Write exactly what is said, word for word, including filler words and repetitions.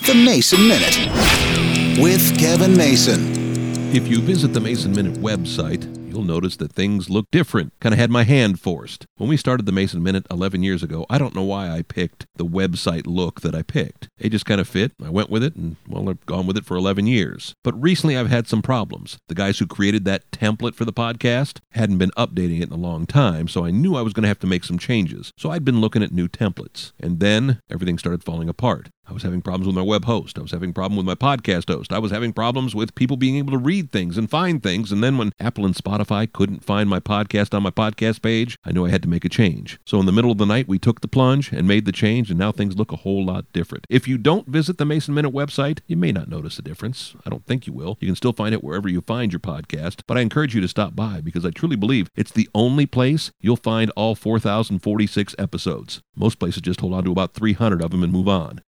The Mason Minute with Kevin Mason. If you visit the Mason Minute website, you'll notice that things look different. Kind of had my hand forced. When we started the Mason Minute eleven years ago, I don't know why I picked the website look that I picked. It just kind of fit. I went with it, and, well, I've gone with it for eleven years. But recently I've had some problems. The guys who created that template for the podcast hadn't been updating it in a long time, so I knew I was going to have to make some changes. So I'd been looking at new templates. And then everything started falling apart. I was having problems with my web host. I was having problems with my podcast host. I was having problems with people being able to read things and find things. And then when Apple and Spotify couldn't find my podcast on my podcast page, I knew I had to make a change. So in the middle of the night, we took the plunge and made the change, and now things look a whole lot different. If you don't visit the Mason Minute website, you may not notice a difference. I don't think you will. You can still find it wherever you find your podcast, but I encourage you to stop by because I truly believe it's the only place you'll find all four thousand forty-six episodes. Most places just hold on to about three hundred of them and move on.